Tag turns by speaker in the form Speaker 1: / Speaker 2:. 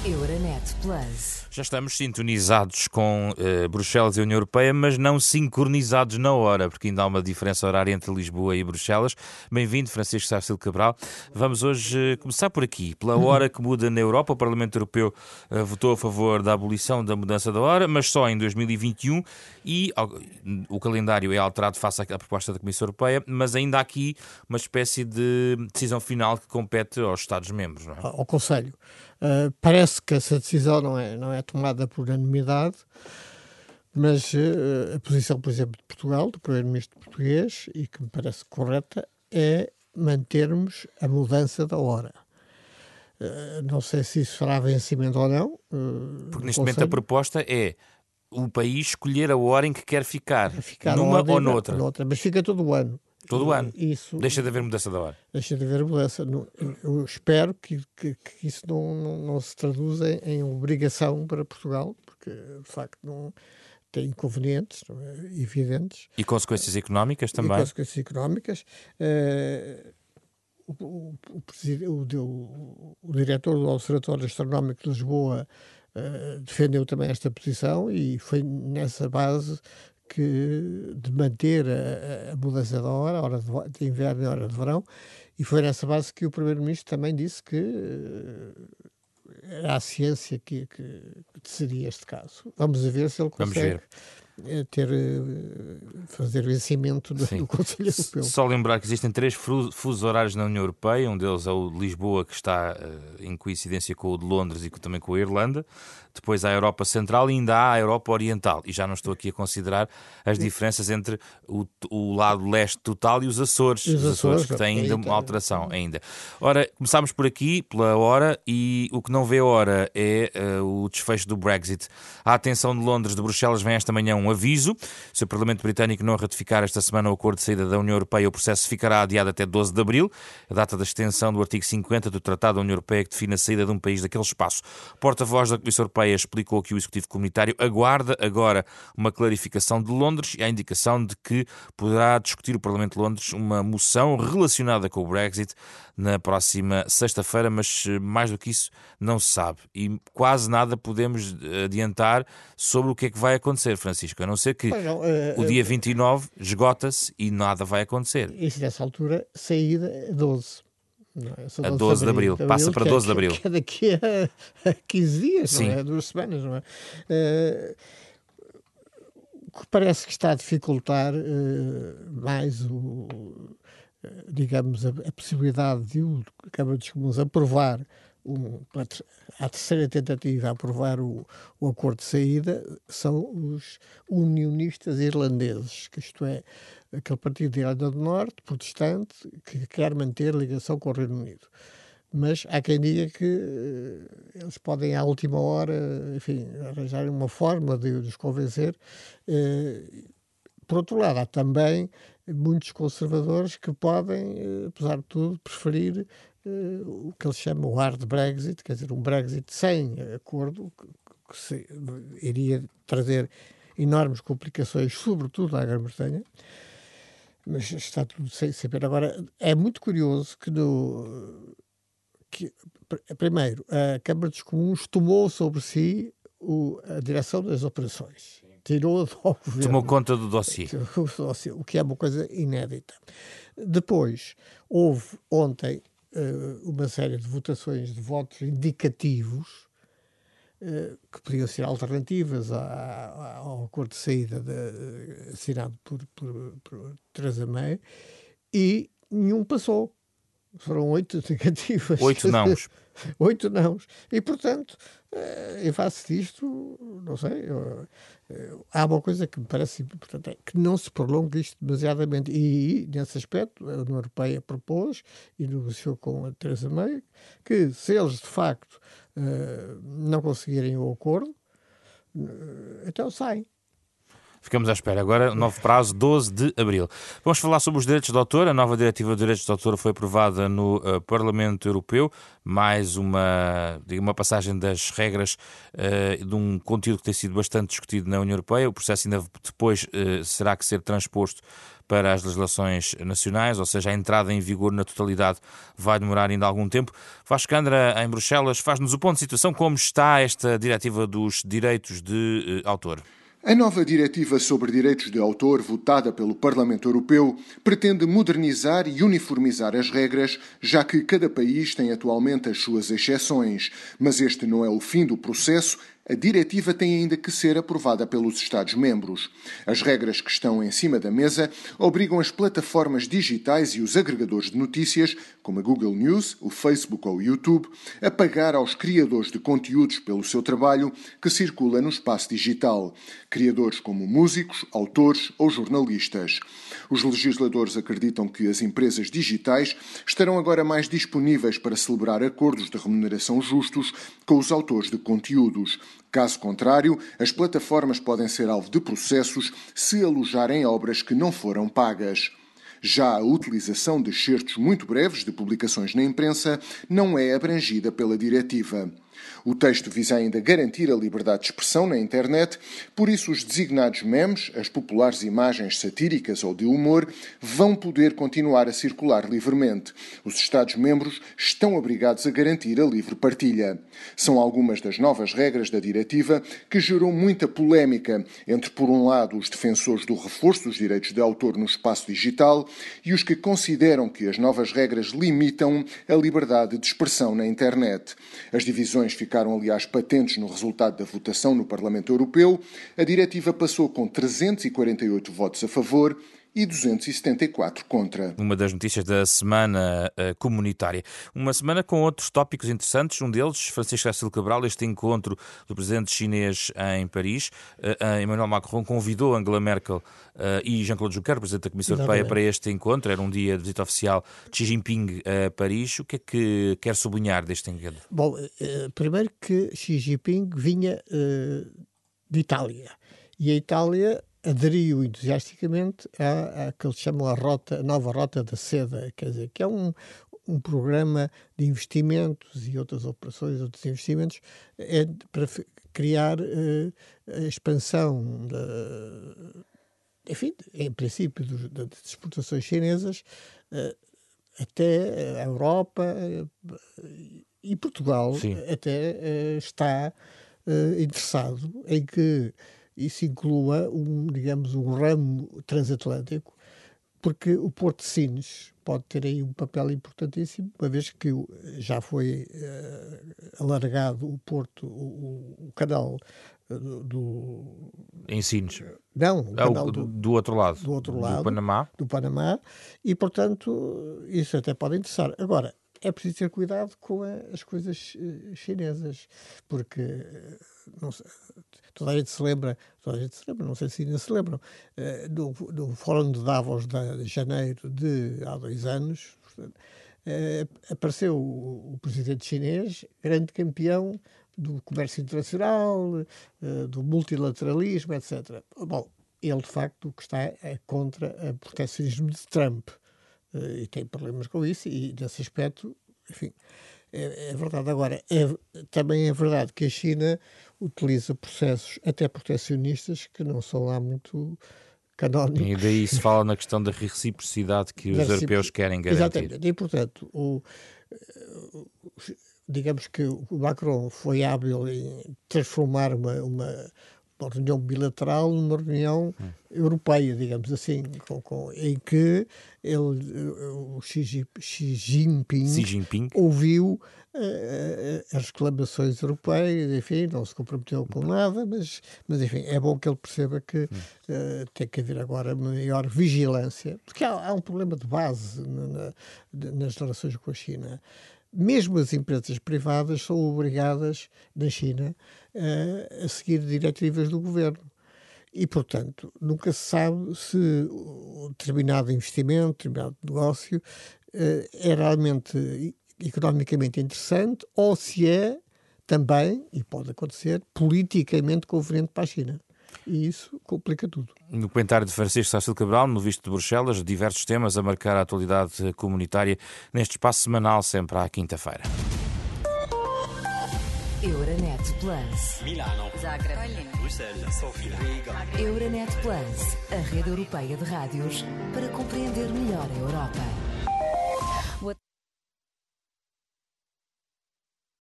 Speaker 1: Euronet Plus.
Speaker 2: Já estamos sintonizados com Bruxelas e a União Europeia, mas não sincronizados na hora, porque ainda há uma diferença horária entre Lisboa e Bruxelas. Bem-vindo, Francisco Sarcílio Cabral. Vamos hoje começar por aqui. Pela hora que muda na Europa, o Parlamento Europeu votou a favor da abolição da mudança da hora, mas só em 2021, e o calendário é alterado face à proposta da Comissão Europeia, mas ainda há aqui uma espécie de decisão final que compete aos Estados-membros, não é?
Speaker 3: Ao Conselho. Parece que essa decisão não é tomada por unanimidade, mas a posição, por exemplo, de Portugal, do Primeiro-Ministro português, e que me parece correta, é mantermos a mudança da hora. Não sei se isso será vencimento ou não.
Speaker 2: Porque neste momento a proposta é o país escolher a hora em que quer ficar numa ou noutra.
Speaker 3: Mas fica todo o ano.
Speaker 2: Todo o ano.
Speaker 3: Isso,
Speaker 2: deixa de haver mudança da hora.
Speaker 3: Deixa de haver mudança. Eu espero que isso não se traduza em obrigação para Portugal, porque de facto não tem inconvenientes evidentes.
Speaker 2: E consequências económicas também.
Speaker 3: E consequências económicas. O diretor do Observatório Astronómico de Lisboa defendeu também esta posição e foi nessa base de manter a mudança da hora de inverno e hora de verão, e foi nessa base que o Primeiro-Ministro também disse que era a ciência que decidiria este caso. Vamos ver se ele consegue fazer vencimento do Conselho Europeu.
Speaker 2: Só lembrar que existem 3 fusos horários na União Europeia, um deles é o de Lisboa, que está em coincidência com o de Londres e também com a Irlanda. Depois há a Europa Central e ainda há a Europa Oriental. E já não estou aqui a considerar as diferenças entre o lado leste total e os Açores. Os Açores que têm ainda uma alteração ainda. Ora, começámos por aqui, pela hora, e o que não vê a hora é o desfecho do Brexit. A atenção de Londres, de Bruxelas, vem esta manhã um aviso. Se o Parlamento Britânico não ratificar esta semana o acordo de saída da União Europeia, o processo ficará adiado até 12 de abril, a data da extensão do artigo 50 do Tratado da União Europeia que define a saída de um país daquele espaço. O porta-voz da Comissão Europeia explicou que o Executivo Comunitário aguarda agora uma clarificação de Londres e a indicação de que poderá discutir o Parlamento de Londres uma moção relacionada com o Brexit na próxima sexta-feira, mas mais do que isso não se sabe. E quase nada podemos adiantar sobre o que é que vai acontecer, Francisco, a não ser que o dia 29 esgota-se e nada vai acontecer.
Speaker 3: E nessa altura, saída é 12.
Speaker 2: A 12 de abril. Passa para 12 de abril.
Speaker 3: Que é daqui a 15 dias,
Speaker 2: Sim.
Speaker 3: não é? 2 semanas, não é? O que parece que está a dificultar mais digamos, a possibilidade de a Câmara dos Comuns aprovar a terceira tentativa a aprovar o acordo de saída são os unionistas irlandeses, que isto é, aquele partido de Irlanda do Norte, protestante, que quer manter ligação com o Reino Unido. Mas há quem diga que eles podem, à última hora, enfim, arranjar uma forma de os convencer. Por outro lado, há também muitos conservadores que podem, apesar de tudo, preferir o que eles chamam o hard Brexit, quer dizer, um Brexit sem acordo, que iria trazer enormes complicações, sobretudo à Grã-Bretanha, mas está tudo sem saber. Agora, é muito curioso que primeiro, a Câmara dos Comuns tomou sobre si a direção das operações. Tirou do governo.
Speaker 2: Tomou conta do dossiê.
Speaker 3: O que é uma coisa inédita. Depois, houve ontem uma série de votações de votos indicativos que podiam ser alternativas ao acordo de saída assinado por Theresa May, e nenhum passou. Foram 8 negativas.
Speaker 2: 8 nãos.
Speaker 3: 8 nãos. E, portanto, em face disto, não sei, há uma coisa que me parece importante, é que não se prolongue isto demasiadamente. E, nesse aspecto, a União Europeia propôs e negociou com a Theresa May que, se eles, de facto, não conseguirem o acordo, então saem.
Speaker 2: Ficamos à espera. Agora, novo prazo, 12 de abril. Vamos falar sobre os direitos de autor. A nova diretiva de direitos de autor foi aprovada no Parlamento Europeu. Mais uma passagem das regras de um conteúdo que tem sido bastante discutido na União Europeia. O processo ainda depois será que ser transposto para as legislações nacionais, ou seja, a entrada em vigor na totalidade vai demorar ainda algum tempo. Vasco Gandra, em Bruxelas, faz-nos o ponto de situação, como está esta diretiva dos direitos de autor.
Speaker 4: A nova diretiva sobre direitos de autor, votada pelo Parlamento Europeu, pretende modernizar e uniformizar as regras, já que cada país tem atualmente as suas exceções. Mas este não é o fim do processo. A diretiva tem ainda que ser aprovada pelos Estados-membros. As regras que estão em cima da mesa obrigam as plataformas digitais e os agregadores de notícias, como a Google News, o Facebook ou o YouTube, a pagar aos criadores de conteúdos pelo seu trabalho que circula no espaço digital. Criadores como músicos, autores ou jornalistas. Os legisladores acreditam que as empresas digitais estarão agora mais disponíveis para celebrar acordos de remuneração justos com os autores de conteúdos. Caso contrário, as plataformas podem ser alvo de processos se alojarem obras que não foram pagas. Já a utilização de excertos muito breves de publicações na imprensa não é abrangida pela diretiva. O texto visa ainda garantir a liberdade de expressão na internet, por isso os designados memes, as populares imagens satíricas ou de humor, vão poder continuar a circular livremente. Os Estados-membros estão obrigados a garantir a livre partilha. São algumas das novas regras da diretiva que gerou muita polémica entre, por um lado, os defensores do reforço dos direitos de autor no espaço digital e os que consideram que as novas regras limitam a liberdade de expressão na internet. As divisões ficaram, aliás, patentes no resultado da votação no Parlamento Europeu. A diretiva passou com 348 votos a favor e 274 contra.
Speaker 2: Uma das notícias da semana comunitária. Uma semana com outros tópicos interessantes. Um deles, Francisco Castelo Cabral, este encontro do presidente chinês em Paris. Emmanuel Macron convidou Angela Merkel e Jean-Claude Juncker, presidente da Comissão Europeia, para este encontro. Era um dia de visita oficial de Xi Jinping a Paris. O que é que quer sublinhar deste encontro?
Speaker 3: Bom, primeiro que Xi Jinping vinha de Itália. E a Itália aderiu entusiasticamente à que eles chamam a nova rota da seda, quer dizer, que é um programa de investimentos e outras operações, outros investimentos, para criar a expansão, enfim, em princípio, das exportações chinesas até a Europa e Portugal. Sim. Até está interessado em que isso inclua um ramo transatlântico, porque o Porto de Sines pode ter aí um papel importantíssimo, uma vez que já foi alargado o porto, o canal
Speaker 2: em Sines.
Speaker 3: Não, o canal
Speaker 2: do outro lado, do Panamá,
Speaker 3: e, portanto, isso até pode interessar. Agora, é preciso ter cuidado com as coisas chinesas, porque toda a gente se lembra, não sei se ainda se lembram, do Fórum de Davos de janeiro de há 2 anos, apareceu o presidente chinês, grande campeão do comércio internacional, do multilateralismo, etc. Bom, ele de facto que está é contra o proteccionismo de Trump. E tem problemas com isso, e nesse aspecto, enfim, é verdade. Agora, também é verdade que a China utiliza processos até proteccionistas que não são lá muito canónicos.
Speaker 2: E daí se fala na questão da reciprocidade que os europeus querem garantir.
Speaker 3: Exatamente, e portanto, digamos que o Macron foi hábil em transformar uma reunião bilateral numa reunião europeia, digamos assim, em que o Xi Jinping ouviu as reclamações europeias, enfim, não se comprometeu com nada, mas enfim, é bom que ele perceba que tem que haver agora maior vigilância, porque há um problema de base nas relações com a China. Mesmo as empresas privadas são obrigadas, na China, a seguir diretivas do governo. E, portanto, nunca se sabe se um determinado investimento, determinado negócio é realmente economicamente interessante ou se é também, e pode acontecer, politicamente conveniente para a China. E isso complica tudo.
Speaker 2: No comentário de Francisco Sácil Cabral, no Visto de Bruxelas, diversos temas a marcar a atualidade comunitária neste espaço semanal, sempre à quinta-feira.
Speaker 1: Euronet Plus.
Speaker 5: Milano.
Speaker 1: Zagreb.
Speaker 5: Bruxelas. Sofia. Riga.
Speaker 1: Euronet Plus, a rede europeia de rádios para compreender melhor a Europa.